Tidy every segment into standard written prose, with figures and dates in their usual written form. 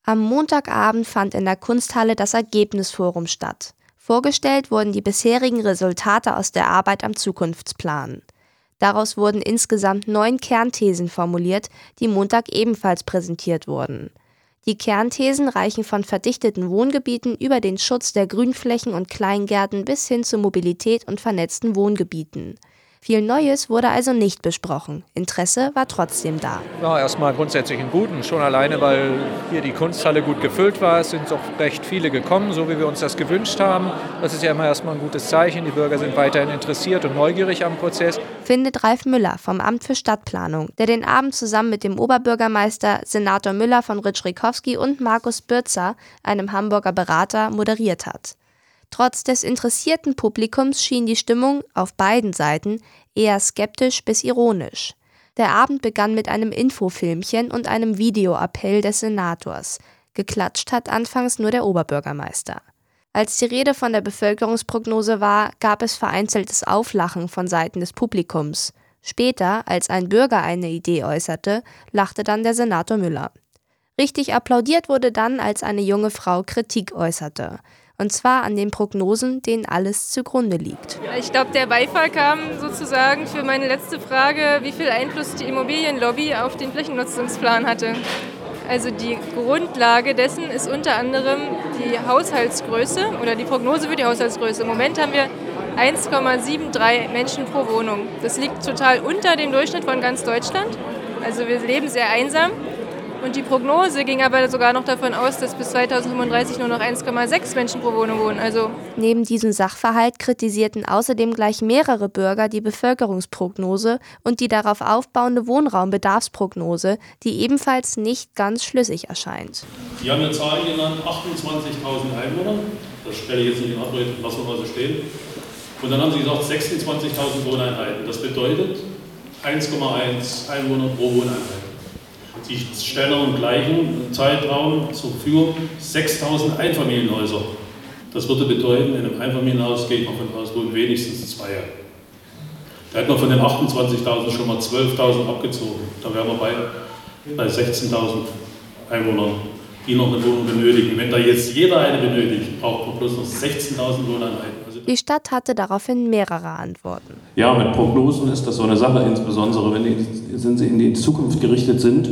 Am Montagabend fand in der Kunsthalle das Ergebnisforum statt. Vorgestellt wurden die bisherigen Resultate aus der Arbeit am Zukunftsplan. Daraus wurden insgesamt 9 Kernthesen formuliert, die Montag ebenfalls präsentiert wurden. Die Kernthesen reichen von verdichteten Wohngebieten über den Schutz der Grünflächen und Kleingärten bis hin zu Mobilität und vernetzten Wohngebieten. Viel Neues wurde also nicht besprochen. Interesse war trotzdem da. Ja, erstmal grundsätzlich einen guten, schon alleine, weil hier die Kunsthalle gut gefüllt war. Es sind doch recht viele gekommen, so wie wir uns das gewünscht haben. Das ist ja immer erstmal ein gutes Zeichen. Die Bürger sind weiterhin interessiert und neugierig am Prozess. Findet Ralf Müller vom Amt für Stadtplanung, der den Abend zusammen mit dem Oberbürgermeister Senator Müller von Ritschrikowski und Markus Bürzer, einem Hamburger Berater, moderiert hat. Trotz des interessierten Publikums schien die Stimmung auf beiden Seiten eher skeptisch bis ironisch. Der Abend begann mit einem Infofilmchen und einem Videoappell des Senators. Geklatscht hat anfangs nur der Oberbürgermeister. Als die Rede von der Bevölkerungsprognose war, gab es vereinzeltes Auflachen von Seiten des Publikums. Später, als ein Bürger eine Idee äußerte, lachte dann der Senator Müller. Richtig applaudiert wurde dann, als eine junge Frau Kritik äußerte. Und zwar an den Prognosen, denen alles zugrunde liegt. Ich glaube, der Beifall kam sozusagen für meine letzte Frage, wie viel Einfluss die Immobilienlobby auf den Flächennutzungsplan hatte. Also die Grundlage dessen ist unter anderem die Haushaltsgröße oder die Prognose für die Haushaltsgröße. Im Moment haben wir 1,73 Menschen pro Wohnung. Das liegt total unter dem Durchschnitt von ganz Deutschland. Also wir leben sehr einsam. Und die Prognose ging aber sogar noch davon aus, dass bis 2035 nur noch 1,6 Menschen pro Wohnung wohnen. Neben diesem Sachverhalt kritisierten außerdem gleich mehrere Bürger die Bevölkerungsprognose und die darauf aufbauende Wohnraumbedarfsprognose, die ebenfalls nicht ganz schlüssig erscheint. Die haben ja Zahlen genannt, 28.000 Einwohner. Das stelle ich jetzt nicht in Abrede, lassen wir mal so stehen. Und dann haben sie gesagt 26.000 Wohneinheiten. Das bedeutet 1,1 Einwohner pro Wohneinheit. Sie stellen auch im gleichen Zeitraum zur Verfügung 6.000 Einfamilienhäuser. Das würde bedeuten, in einem Einfamilienhaus geht man von aus, wohnen wenigstens 2. Da hätten wir von den 28.000 schon mal 12.000 abgezogen. Da wären wir bei 16.000 Einwohnern, die noch eine Wohnung benötigen. Wenn da jetzt jeder eine benötigt, braucht man bloß noch 16.000 Wohneinheiten. Die Stadt hatte daraufhin mehrere Antworten. Ja, mit Prognosen ist das so eine Sache, insbesondere wenn sie in die Zukunft gerichtet sind.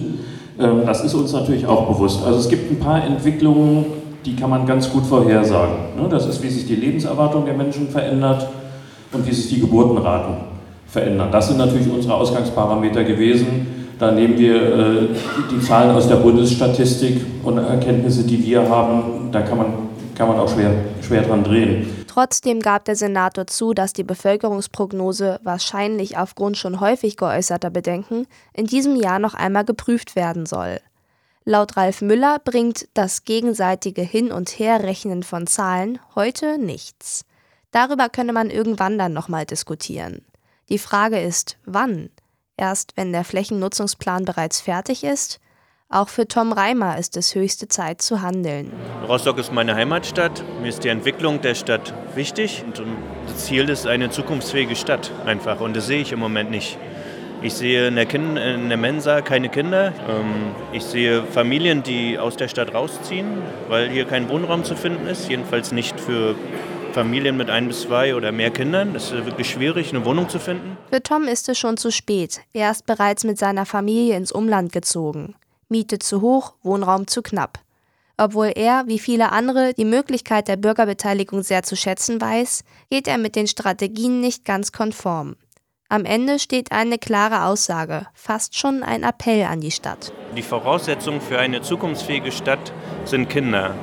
Das ist uns natürlich auch bewusst. Also es gibt ein paar Entwicklungen, die kann man ganz gut vorhersagen. Das ist, wie sich die Lebenserwartung der Menschen verändert und wie sich die Geburtenraten verändern. Das sind natürlich unsere Ausgangsparameter gewesen. Da nehmen wir die Zahlen aus der Bundesstatistik und Erkenntnisse, die wir haben, da kann man auch schwer dran drehen. Trotzdem gab der Senator zu, dass die Bevölkerungsprognose wahrscheinlich aufgrund schon häufig geäußerter Bedenken in diesem Jahr noch einmal geprüft werden soll. Laut Ralf Müller bringt das gegenseitige Hin- und Herrechnen von Zahlen heute nichts. Darüber könne man irgendwann dann nochmal diskutieren. Die Frage ist, wann? Erst wenn der Flächennutzungsplan bereits fertig ist? Auch für Tom Reimer ist es höchste Zeit zu handeln. Rostock ist meine Heimatstadt. Mir ist die Entwicklung der Stadt wichtig. Und das Ziel ist eine zukunftsfähige Stadt einfach. Und das sehe ich im Moment nicht. Ich sehe in der Mensa keine Kinder. Ich sehe Familien, die aus der Stadt rausziehen, weil hier kein Wohnraum zu finden ist. Jedenfalls nicht für Familien mit 1 bis 2 oder mehr Kindern. Es ist wirklich schwierig, eine Wohnung zu finden. Für Tom ist es schon zu spät. Er ist bereits mit seiner Familie ins Umland gezogen. Miete zu hoch, Wohnraum zu knapp. Obwohl er, wie viele andere, die Möglichkeit der Bürgerbeteiligung sehr zu schätzen weiß, geht er mit den Strategien nicht ganz konform. Am Ende steht eine klare Aussage, fast schon ein Appell an die Stadt. Die Voraussetzungen für eine zukunftsfähige Stadt sind Kinder.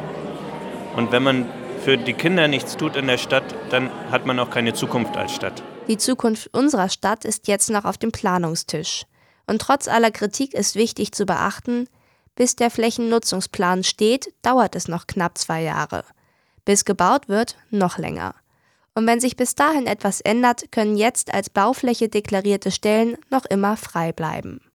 Und wenn man für die Kinder nichts tut in der Stadt, dann hat man auch keine Zukunft als Stadt. Die Zukunft unserer Stadt ist jetzt noch auf dem Planungstisch. Und trotz aller Kritik ist wichtig zu beachten, bis der Flächennutzungsplan steht, dauert es noch knapp 2 Jahre. Bis gebaut wird, noch länger. Und wenn sich bis dahin etwas ändert, können jetzt als Baufläche deklarierte Stellen noch immer frei bleiben.